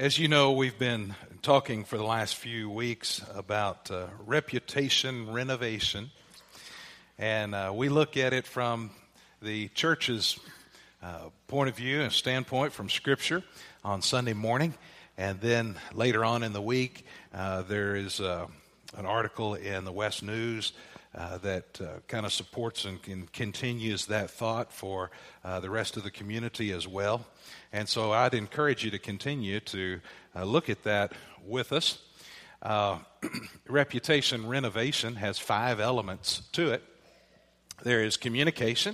As you know, we've been talking for the last few weeks about reputation renovation, and we look at it from the church's point of view and standpoint from Scripture on Sunday morning, and then later on in the week, there is an article in the West News that kind of supports and continues that thought for the rest of the community as well. And so I'd encourage you to continue to look at that with us. Reputation renovation has 5 elements to it. There is communication,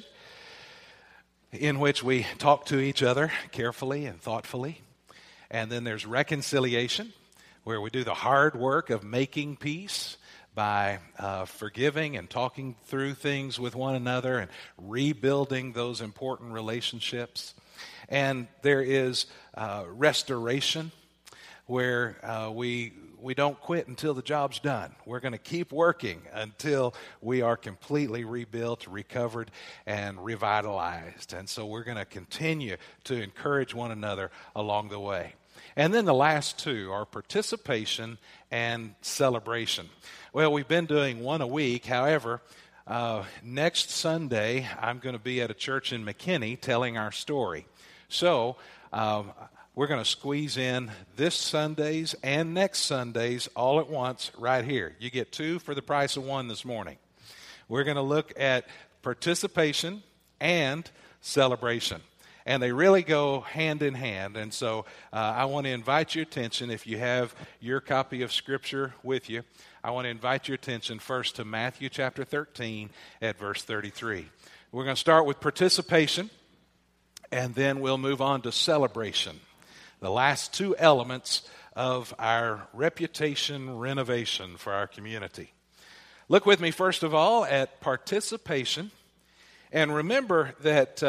in which we talk to each other carefully and thoughtfully. And then there's reconciliation, where we do the hard work of making peace by forgiving and talking through things with one another and rebuilding those important relationships. And there is restoration, where we don't quit until the job's done. We're going to keep working until we are completely rebuilt, recovered, and revitalized. And so we're going to continue to encourage one another along the way. And then the last 2 are participation and celebration. Well, we've been doing one a week. However, next Sunday, I'm going to be at a church in McKinney telling our story. So we're going to squeeze in this Sunday's and next Sunday's all at once right here. You get 2 for the price of 1 this morning. We're going to look at participation and celebration. And they really go hand in hand. And so I want to invite your attention, if you have your copy of Scripture with you, I want to invite your attention first to Matthew chapter 13 at verse 33. We're going to start with participation, and then we'll move on to celebration, the last 2 elements of our reputation renovation for our community. Look with me, first of all, at participation. And remember that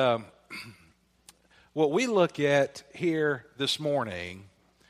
what we look at here this morning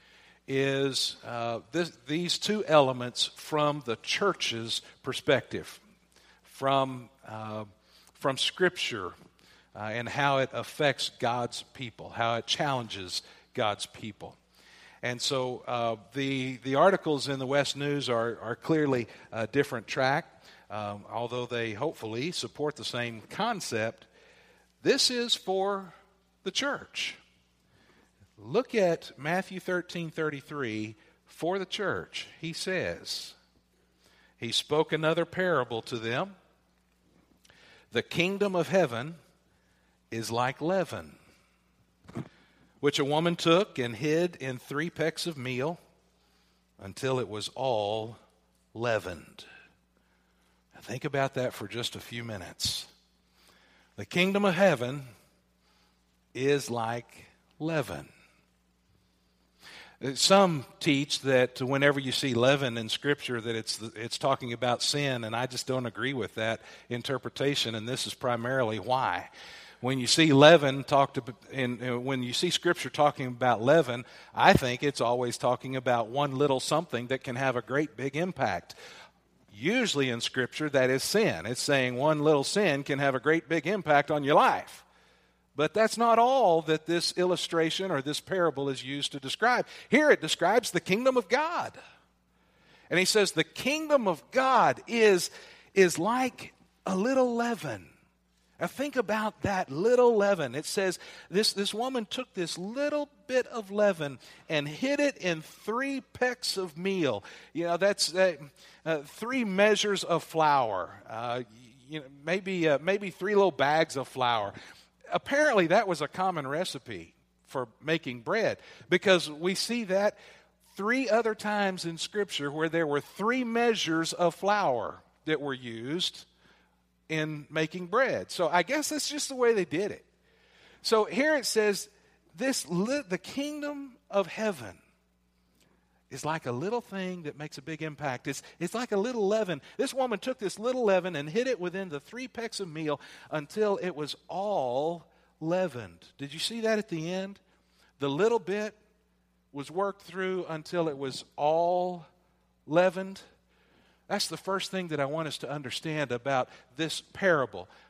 is these 2 elements from the church's perspective, from Scripture, and how it affects God's people, how it challenges God's people. And so the articles in the West News are clearly a different track, although they hopefully support the same concept. This is for the church. Look at Matthew 13:33 for the church. He says, He spoke another parable to them. The kingdom of heaven is like leaven, which a woman took and hid in 3 pecks of meal until it was all leavened. Now think about that for just a few minutes. The kingdom of heaven is like leaven. Some teach that whenever you see leaven in Scripture that it's talking about sin, and I just don't agree with that interpretation, and this is primarily why. When you see leaven when you see Scripture talking about leaven, I think it's always talking about one little something that can have a great big impact. Usually in Scripture, that is sin. It's saying one little sin can have a great big impact on your life. But that's not all that this illustration or this parable is used to describe. Here it describes the kingdom of God. And he says the kingdom of God is like a little leaven. Now think about that little leaven. It says this woman took this little bit of leaven and hid it in 3 pecks of meal. You know, that's 3 measures of flour. Maybe 3 little bags of flour. Apparently that was a common recipe for making bread, because we see that 3 other times in Scripture where there were 3 measures of flour that were used in making bread. So I guess that's just the way they did it. So here it says, the kingdom of heaven is like a little thing that makes a big impact. It's like a little leaven. This woman took this little leaven and hid it within the 3 pecks of meal until it was all leavened. Did you see that at the end? The little bit was worked through until it was all leavened. That's the first thing that I want us to understand about this parable.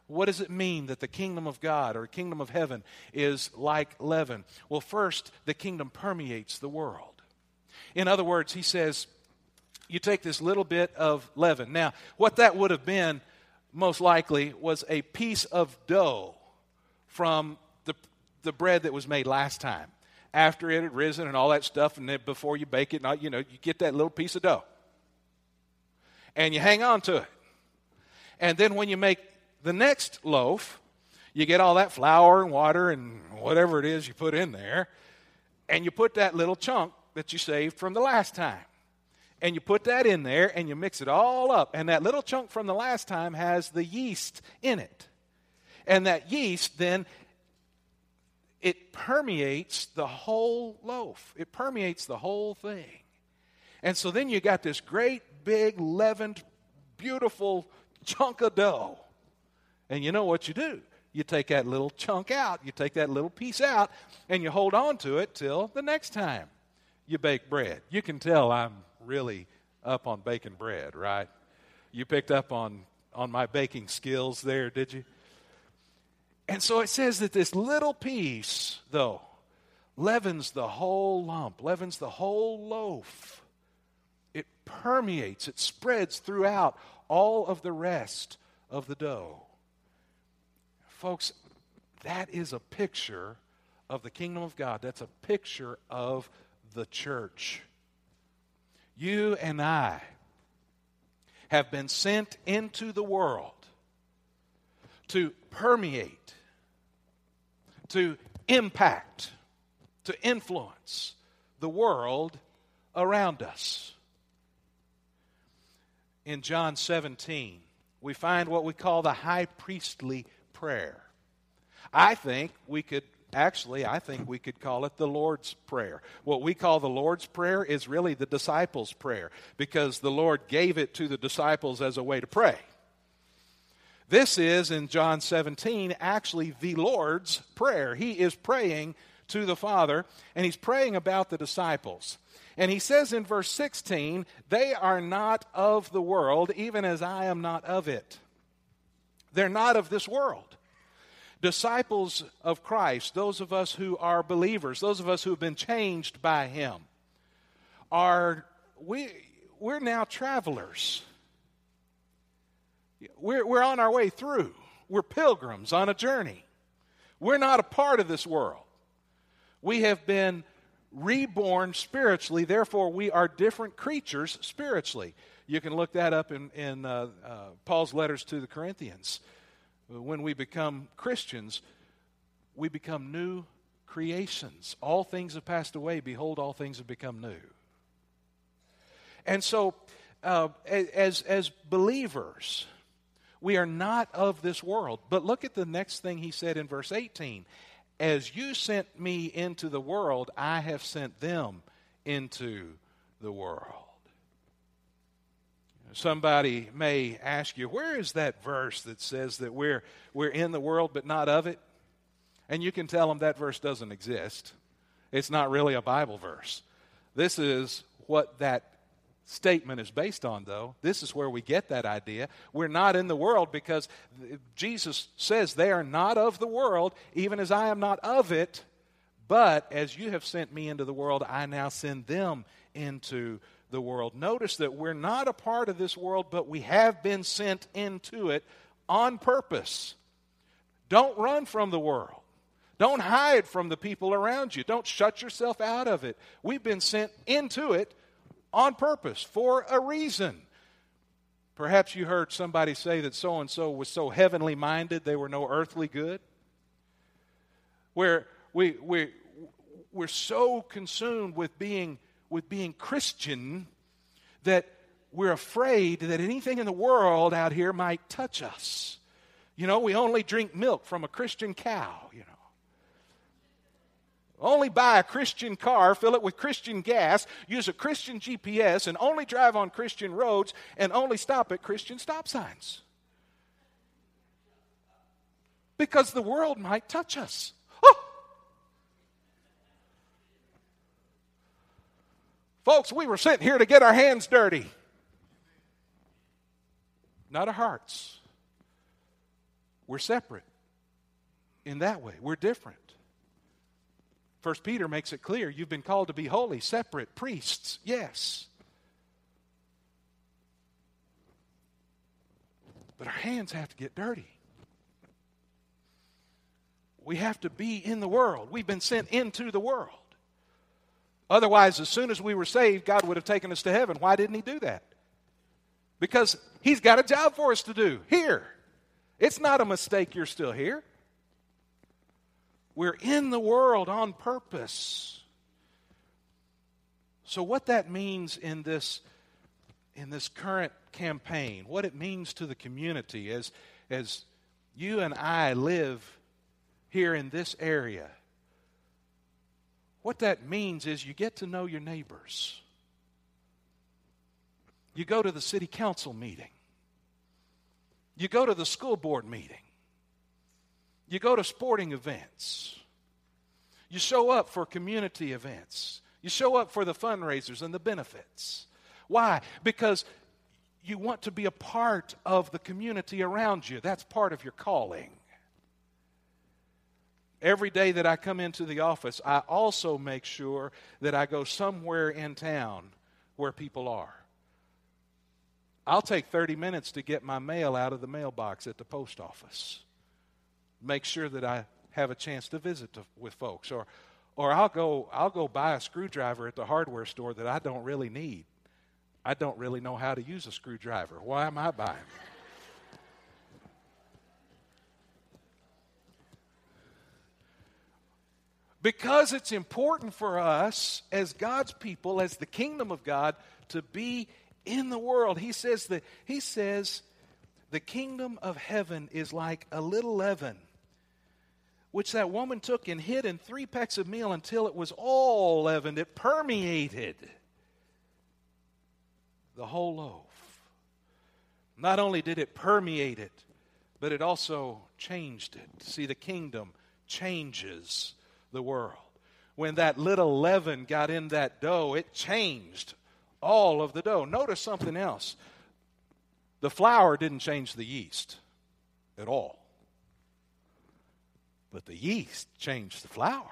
What does it mean that the kingdom of God or kingdom of heaven is like leaven? Well, first, the kingdom permeates the world. In other words, he says, you take this little bit of leaven. Now, what that would have been, most likely, was a piece of dough from the bread that was made last time. After it had risen and all that stuff, and then before you bake it, you get that little piece of dough. And you hang on to it. And then when you make the next loaf, you get all that flour and water and whatever it is you put in there, and you put that little chunk that you saved from the last time. And you put that in there, and you mix it all up. And that little chunk from the last time has the yeast in it. And that yeast then, it permeates the whole loaf. It permeates the whole thing. And so then you got this great, big, leavened, beautiful chunk of dough. And you know what you do? You take that little chunk out, you take that little piece out, and you hold on to it till the next time you bake bread. You can tell I'm really up on baking bread, right? You picked up on my baking skills there, did you? And so it says that this little piece, though, leavens the whole lump, leavens the whole loaf. It permeates, it spreads throughout all of the rest of the dough. Folks, that is a picture of the kingdom of God. That's a picture of the church. You and I have been sent into the world to permeate, to impact, to influence the world around us. In John 17, we find what we call the high priestly prayer. I think we could call it the Lord's Prayer. What we call the Lord's Prayer is really the disciples' prayer, because the Lord gave it to the disciples as a way to pray. This is, in John 17, actually the Lord's Prayer. He is praying to the Father, and he's praying about the disciples. And he says in verse 16, they are not of the world, even as I am not of it. They're not of this world. Disciples of Christ, those of us who are believers, those of us who have been changed by him, we're now travelers. We're on our way through. We're pilgrims on a journey. We're not a part of this world. We have been reborn spiritually, therefore we are different creatures spiritually. You can look that up in Paul's letters to the Corinthians. When we become Christians, we become new creations. All things have passed away. Behold, all things have become new. And so, as believers, we are not of this world. But look at the next thing he said in verse 18. As you sent me into the world, I have sent them into the world. Somebody may ask you, where is that verse that says that we're in the world but not of it? And you can tell them that verse doesn't exist. It's not really a Bible verse. This is what that statement is based on, though. This is where we get that idea. We're not in the world because Jesus says they are not of the world, even as I am not of it. But as you have sent me into the world, I now send them into the world. Notice that we're not a part of this world, but we have been sent into it on purpose. Don't run from the world. Don't hide from the people around you. Don't shut yourself out of it. We've been sent into it on purpose, for a reason. Perhaps you heard somebody say that so-and-so was so heavenly minded they were no earthly good. Where we're so consumed with being Christian that we're afraid that anything in the world out here might touch us. You know, we only drink milk from a Christian cow, you know. Only buy a Christian car, fill it with Christian gas, use a Christian GPS, and only drive on Christian roads, and only stop at Christian stop signs. Because the world might touch us. Oh! Folks, we were sent here to get our hands dirty. Not our hearts. We're separate in that way. We're different. 1 Peter makes it clear, you've been called to be holy, separate, priests, yes. But our hands have to get dirty. We have to be in the world. We've been sent into the world. Otherwise, as soon as we were saved, God would have taken us to heaven. Why didn't He do that? Because He's got a job for us to do here. It's not a mistake you're still here. We're in the world on purpose. So what that means in this current campaign, what it means to the community as you and I live here in this area, what that means is you get to know your neighbors. You go to the city council meeting. You go to the school board meeting. You go to sporting events. You show up for community events. You show up for the fundraisers and the benefits. Why? Because you want to be a part of the community around you. That's part of your calling. Every day that I come into the office, I also make sure that I go somewhere in town where people are. I'll take 30 minutes to get my mail out of the mailbox at the post office. Make sure that I have a chance to visit with folks. Or I'll go buy a screwdriver at the hardware store that I don't really need. I don't really know how to use a screwdriver. Why am I buying? Because it's important for us as God's people, as the kingdom of God, to be in the world. He says the kingdom of heaven is like a little leaven, which that woman took and hid in 3 pecks of meal until it was all leavened. It permeated the whole loaf. Not only did it permeate it, but it also changed it. See, the kingdom changes the world. When that little leaven got in that dough, it changed all of the dough. Notice something else. The flour didn't change the yeast at all. But the yeast changed the flour.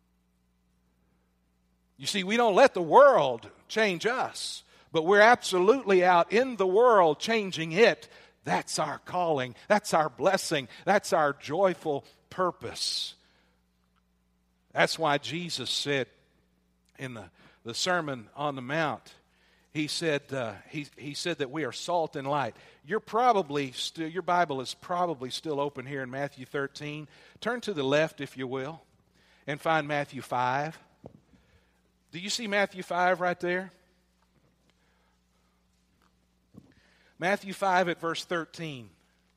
You see, we don't let the world change us, but we're absolutely out in the world changing it. That's our calling. That's our blessing. That's our joyful purpose. That's why Jesus said in the Sermon on the Mount, He said that we are salt and light. Your Bible is probably still open here in Matthew 13. Turn to the left, if you will, and find Matthew 5. Do you see Matthew 5 right there? Matthew 5 at verse 13.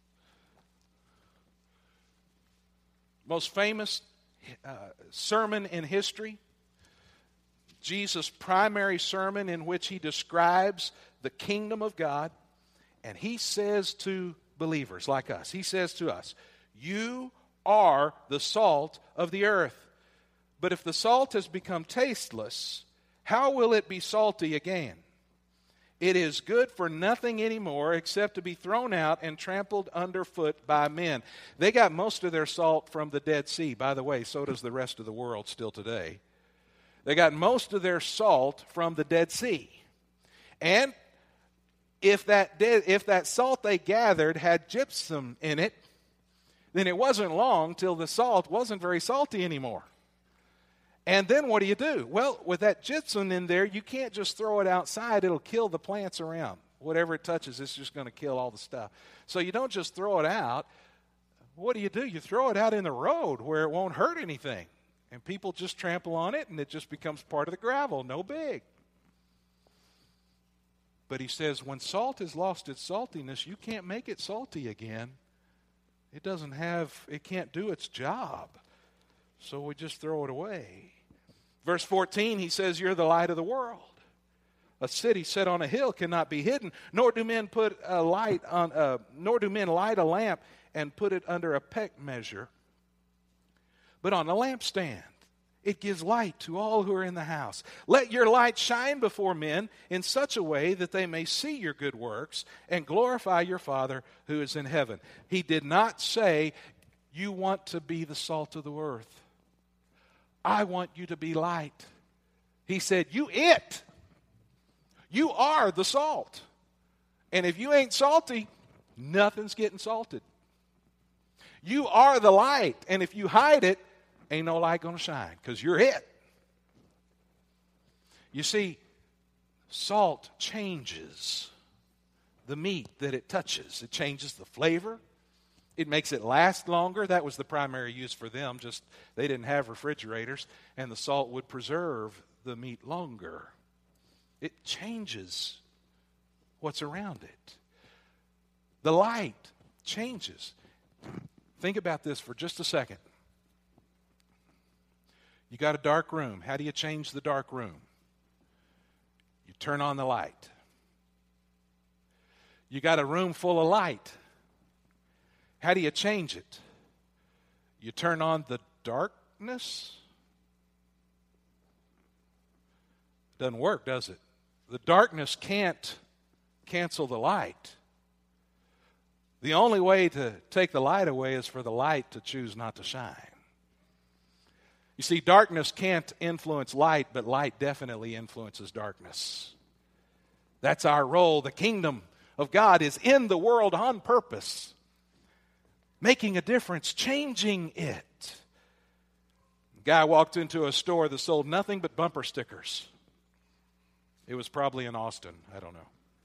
Most famous sermon in history. Jesus' primary sermon in which He describes the kingdom of God. And He says to believers like us, He says to us, you are the salt of the earth. But if the salt has become tasteless, how will it be salty again? It is good for nothing anymore except to be thrown out and trampled underfoot by men. They got most of their salt from the Dead Sea. By the way, so does the rest of the world still today. They got most of their salt from the Dead Sea. And if that salt they gathered had gypsum in it, then it wasn't long till the salt wasn't very salty anymore. And then what do? Well, with that gypsum in there, you can't just throw it outside. It'll kill the plants around. Whatever it touches, it's just going to kill all the stuff. So you don't just throw it out. What do? You throw it out in the road where it won't hurt anything. And people just trample on it, and it just becomes part of the gravel. No big. But He says when salt has lost its saltiness, you can't make it salty again. It can't do its job. So we just throw it away. Verse 14, He says, you're the light of the world. A city set on a hill cannot be hidden, nor do men light a lamp and put it under a peck measure, but on a lampstand, It gives light to all who are in the house. Let your light shine before men in such a way that they may see your good works and glorify your Father who is in heaven. He did not say, you want to be the salt of the earth. I want you to be light. He said, you it. You are the salt. And if you ain't salty, nothing's getting salted. You are the light. And if you hide it, ain't no light going to shine because you're it. You see, salt changes the meat that it touches. It changes the flavor. It makes it last longer. That was the primary use for them. Just they didn't have refrigerators, and the salt would preserve the meat longer. It changes what's around it. The light changes. Think about this for just a second. You got a dark room. How do you change the dark room? You turn on the light. You got a room full of light. How do you change it? You turn on the darkness? Doesn't work, does it? The darkness can't cancel the light. The only way to take the light away is for the light to choose not to shine. You see, darkness can't influence light, but light definitely influences darkness. That's our role. The kingdom of God is in the world on purpose, making a difference, changing it. A guy walked into a store that sold nothing but bumper stickers. It was probably in Austin. I don't know.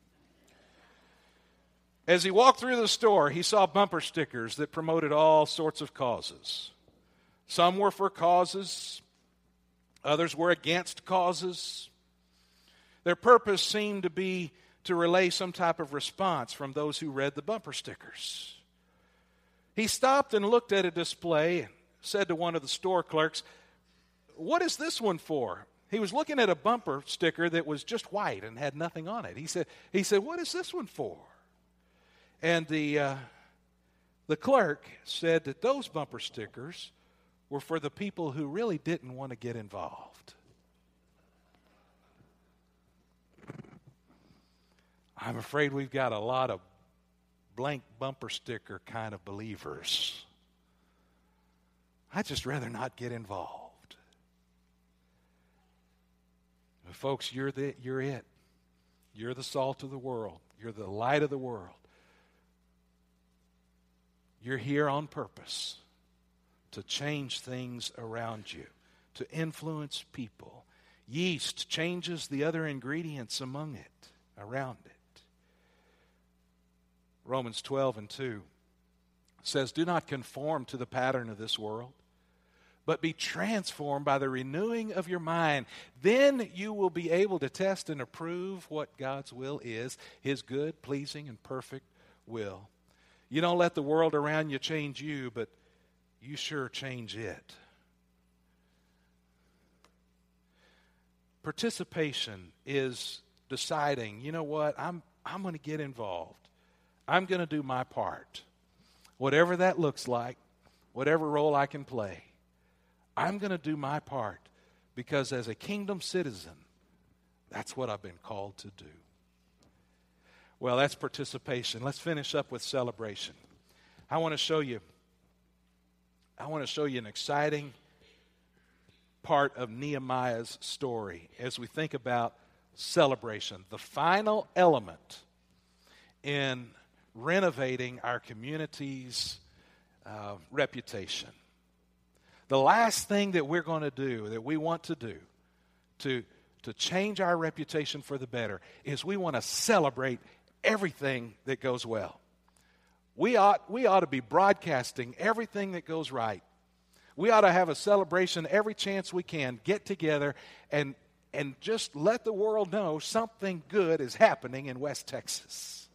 As he walked through the store, he saw bumper stickers that promoted all sorts of causes. Some were for causes. Others were against causes. Their purpose seemed to be to relay some type of response from those who read the bumper stickers. He stopped and looked at a display and said to one of the store clerks, "What is this one for?" He was looking at a bumper sticker that was just white and had nothing on it. He said, "What is this one for?" And the clerk said that those bumper stickers were for the people who really didn't want to get involved. I'm afraid we've got a lot of blank bumper sticker kind of believers. I'd just rather not get involved. But folks, you're it. You're the salt of the world. You're the light of the world. You're here on purpose to change things around you, to influence people. Yeast changes the other ingredients among it, around it. Romans 12:2 says, "Do not conform to the pattern of this world, but be transformed by the renewing of your mind. Then you will be able to test and approve what God's will is, His good, pleasing, and perfect will." You don't let the world around you change you, but you sure change it. Participation is deciding, you know what, I'm going to get involved. I'm going to do my part. Whatever that looks like, whatever role I can play, I'm going to do my part because as a kingdom citizen, that's what I've been called to do. Well, that's participation. Let's finish up with celebration. I want to show you an exciting part of Nehemiah's story as we think about celebration, the final element in renovating our community's reputation. The last thing that we're going to do, that we want to do to change our reputation for the better, is we want to celebrate everything that goes well. We ought to be broadcasting everything that goes right. We ought to have a celebration every chance we can, get together and just let the world know something good is happening in West Texas.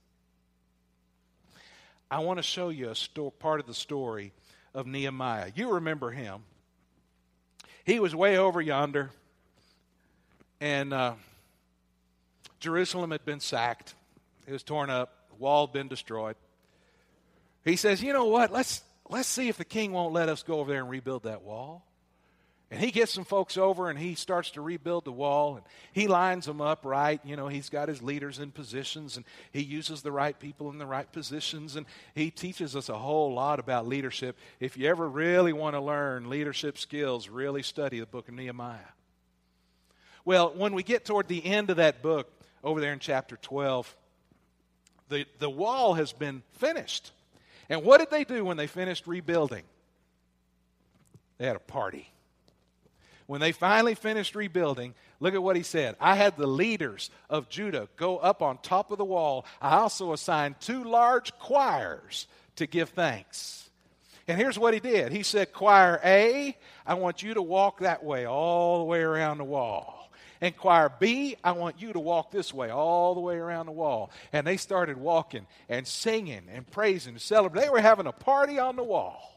I want to show you part of the story of Nehemiah. You remember him. He was way over yonder, and Jerusalem had been sacked. It was torn up. The wall had been destroyed. He says, you know what, let's see if the king won't let us go over there and rebuild that wall. And he gets some folks over and he starts to rebuild the wall, and he lines them up right. You know, he's got his leaders in positions, and he uses the right people in the right positions, and he teaches us a whole lot about leadership. If you ever really want to learn leadership skills, really study the book of Nehemiah. Well, when we get toward the end of that book, over there in chapter 12, the wall has been finished. And what did they do when they finished rebuilding? They had a party. When they finally finished rebuilding, look at what he said. I had the leaders of Judah go up on top of the wall. I also assigned 2 large choirs to give thanks. And here's what he did. He said, choir A, I want you to walk that way, all the way around the wall. And choir B, I want you to walk this way, all the way around the wall. And they started walking and singing and praising and celebrating. They were having a party on the wall.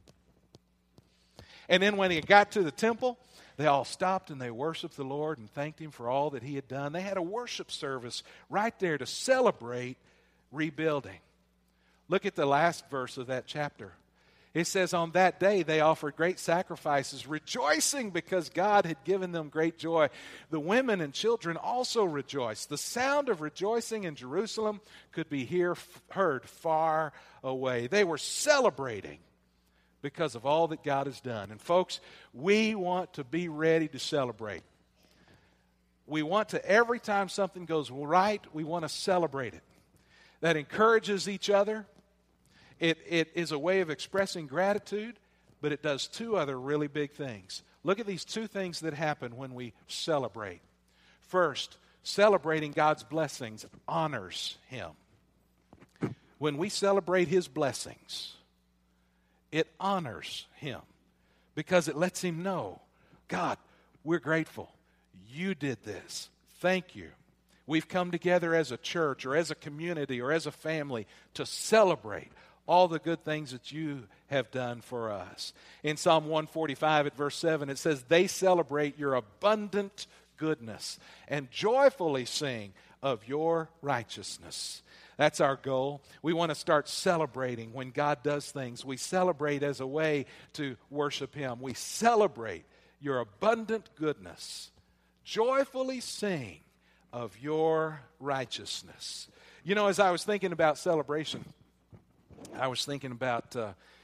And then when he got to the temple, they all stopped and they worshiped the Lord and thanked Him for all that He had done. They had a worship service right there to celebrate rebuilding. Look at the last verse of that chapter. It says, on that day they offered great sacrifices, rejoicing because God had given them great joy. The women and children also rejoiced. The sound of rejoicing in Jerusalem could be heard far away. They were celebrating because of all that God has done. And folks, we want to be ready to celebrate. We want to, every time something goes right, we want to celebrate it. That encourages each other. It is a way of expressing gratitude, but it does 2 other really big things. Look at these 2 things that happen when we celebrate. First, celebrating God's blessings honors Him. When we celebrate His blessings, it honors Him because it lets Him know, God, we're grateful. You did this. Thank you. We've come together as a church or as a community or as a family to celebrate all the good things that you have done for us. In Psalm 145 at verse 7, it says, they celebrate your abundant goodness and joyfully sing of your righteousness. That's our goal. We want to start celebrating when God does things. We celebrate as a way to worship Him. We celebrate your abundant goodness. Joyfully sing of your righteousness. You know, as I was thinking about celebration, I was thinking about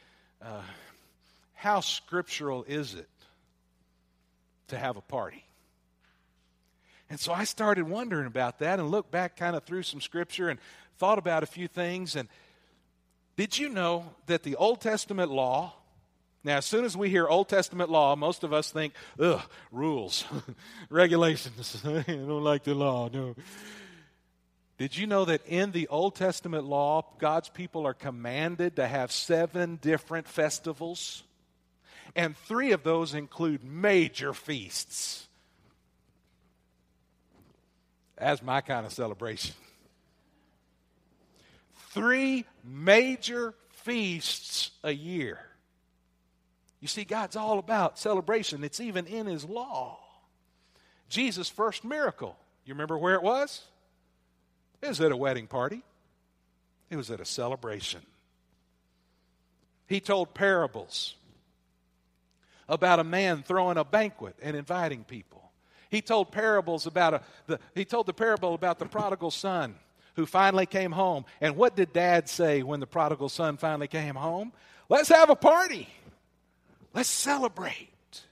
how scriptural is it to have a party? And so I started wondering about that and looked back kind of through some scripture and thought about a few things. And did you know that the Old Testament law, now as soon as we hear Old Testament law, most of us think, ugh, rules, regulations. I don't like the law, no. Did you know that in the Old Testament law, God's people are commanded to have 7 different festivals? And 3 of those include major feasts. That's my kind of celebration. 3 major feasts a year. You see, God's all about celebration. It's even in His law. Jesus' first miracle, you remember where it was? It was at a wedding party. It was at a celebration. He told parables about a man throwing a banquet and inviting people. He told parables about the parable about the prodigal son who finally came home. And what did Dad say when the prodigal son finally came home? Let's have a party. Let's celebrate.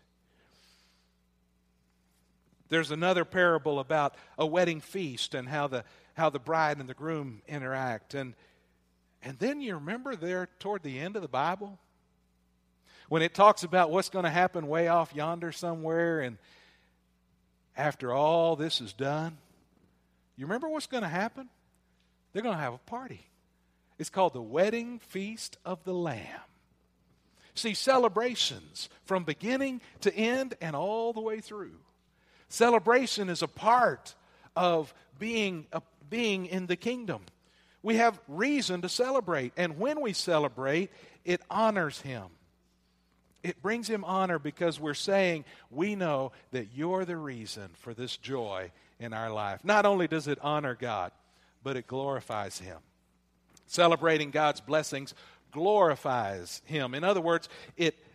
There's another parable about a wedding feast and how the bride and the groom interact. And then you remember there toward the end of the Bible when it talks about what's going to happen way off yonder somewhere, and after all this is done, you remember what's going to happen? They're going to have a party. It's called the wedding feast of the Lamb. See, celebrations from beginning to end and all the way through. Celebration is a part of being in the kingdom. We have reason to celebrate. And when we celebrate, it honors Him. It brings Him honor because we're saying, we know that You're the reason for this joy in our life. Not only does it honor God, but it glorifies Him. Celebrating God's blessings glorifies Him. In other words, it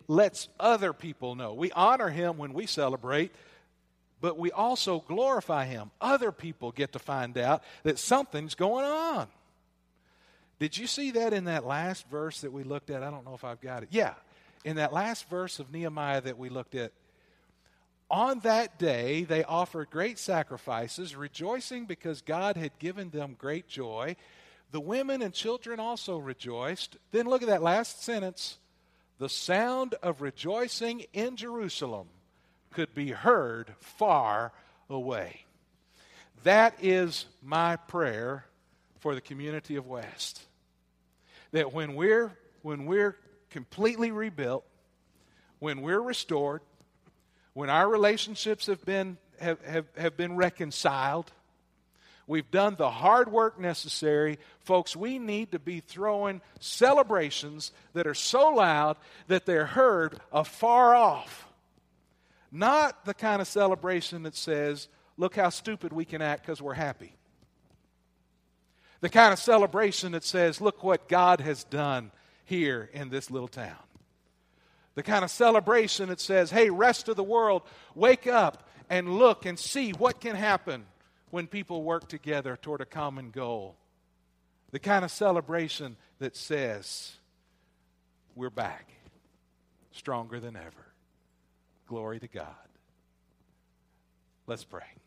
lets other people know. We honor him when we celebrate, but we also glorify him. Other people get to find out that something's going on. Did you see that in that last verse that we looked at? I don't know if I've got it. Yeah, in that last verse of Nehemiah that we looked at. On that day, they offered great sacrifices, rejoicing because God had given them great joy. The women and children also rejoiced. Then look at that last sentence. The sound of rejoicing in Jerusalem could be heard far away. That is my prayer for the community of West. That when we're completely rebuilt, when we're restored, when our relationships have been reconciled, we've done the hard work necessary, folks, we need to be throwing celebrations that are so loud that they're heard afar off. Not the kind of celebration that says, look how stupid we can act because we're happy. The kind of celebration that says, look what God has done here in this little town. The kind of celebration that says, hey, rest of the world, wake up and look and see what can happen when people work together toward a common goal. The kind of celebration that says, we're back, stronger than ever. Glory to God. Let's pray.